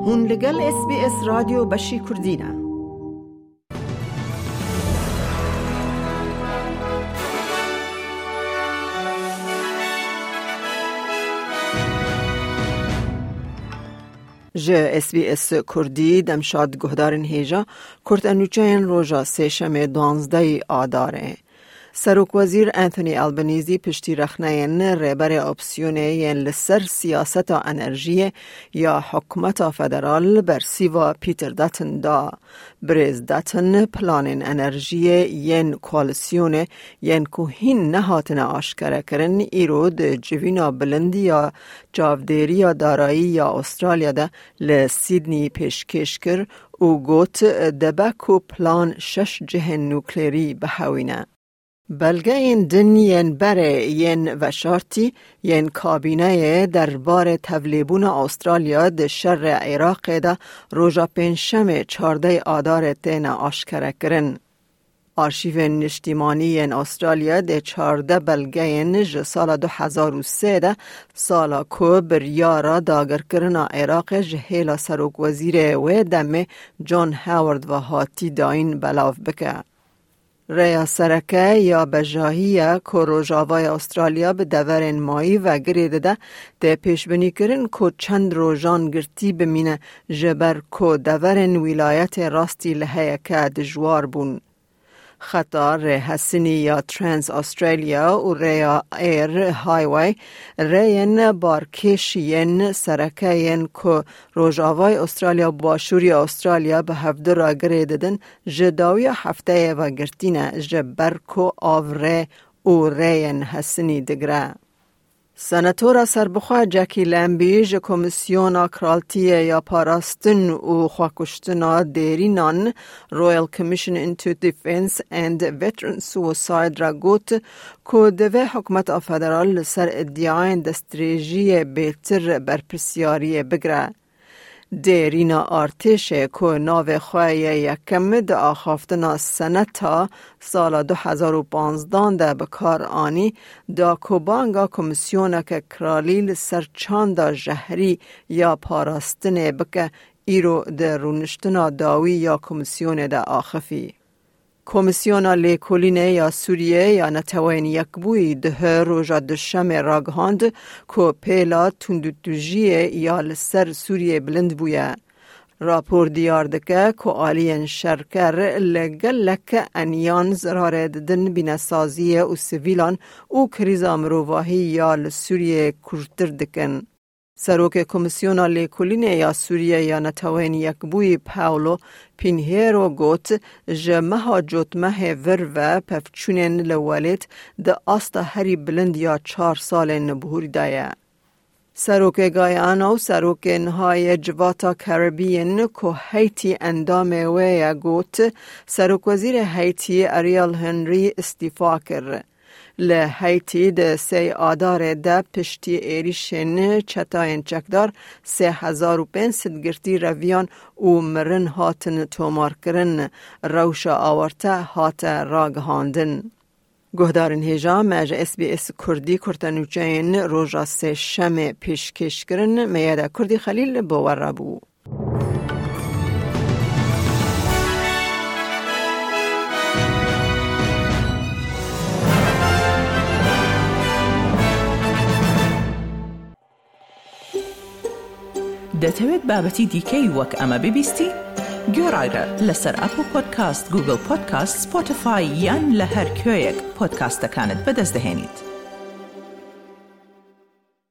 هون لگل SBS رادیو بشی کردینه. جه SBS کردی دمشاد گهدارن هیجا کرد انوچهن روژا سهشنبه 12 آداره. سروک وزیر انتونی البنیزی پشتی رخنه‌ین رهبر اپسیونه لسر سیاست انرژی یا حکومت فدرال بر سیوا پیتر داتن دا بریز داتن پلان انرژی ین کوالسیون ین کوهین نهاتن آشکره کرن ایرود جوینا بلندی یا جاودیری یا دارایی یا استرالیا ده لسیدنی پیشکش کر او گوت دبکو پلان 6 جهن نوکلیری بحوینه. بلگه این دن ین بره ین وشارتی ین کابینه دربار تولیبون استرالیا ده شر عراق ده روژا پنجشنبه 14 آدار تین آشکره کرن. آرشیو نشتیمانی ین استرالیا ده 14 بلگه ین سال 2003 ده سالا کو بریارا داگر کرن عراق جهیلا سروک وزیر و دمه جان هاورد و هاتی داین بلاف بکه. ریا سرکه یا بجاهیه که روژاوای استرالیا به دورن مایی و گریده ده پیشبینی کرن که چند روژان گرتی بمینه جبر که دورن ولایت راستی لحیه که دجوار بون. خطار حسنی یا ترانس استرالیا و ریا ایر هایوی رین بارکشین سرکین که روژاوای استرالیا باشوری استرالیا به هفته را گریددن جداوی هفته و گرتینه جبر که آوره و رین حسنی دگره. سناتورا سربخوا جاکی لمبی ج کمیسیون کرالتی یا پاراستن و خواکشتنا دیرینان رویل کمیشن انتو دیفنس اند ویترن سویساید را گوت که دوه حکومت فدرال سر ادعاین دستریجی بهتر برپرسیاری بگره. دیرینا آرتش که ناو خواهی یکم ده آخافتنا سنتا سال 2015 ده بکار آنی دا کوبانگا کمیسیون که کرالیل سرچاند جهری یا پاراستن بکه ایرو ده رونشتنا داوی یا کمیسیون ده آخفی. کمیسیونا لیکولینه یا سوریه یا نتوین یکبوی ده روژا دوشنبه راگهاند که پیلا تندوتوژیه یا لسر سوریه بلند بویه. راپور دیار دکه که آلین شرکر لگلک انیان زراره ددن بینسازیه و سویلان او کریزا مروواهی یا لسوریه کرتر دکن. سروک کمیسیونا لیکولینه یا سوریه یا نتوین یکبوی پاولو پینهیرو گوت جمعه جوتمه ور و پفچونین لولیت ده آستا هری بلند یا 4 سال نبوری دایه. سروک گایانا و سروک نهای جواتا کربین که هیتی اندامه ویا گوت سروک وزیر هیتی اریال هنری استیفا کرد. لهیتی ده 3 آدار ده پشتی ایریشن چتاین چکدار 3500 گرتی رویان و مرن هاتن تومار کرن روشا آورته هات راگهاندن. گهدارن هیجا مج SBS کردی کرتنوچین روژا سهشنبه پیشکش کرن میاده کردی خلیل باور رابو. دەتەوێت بابەتی دیکەی وەک ئەمە ببیستی؟ گۆڕایرە لەسەر ئەپل پۆدکاست، گوگل پۆدکاست، سپۆتیفای یان لە هەر کوێیەک پۆدکاستەکانت بەدەست دەهێنیت.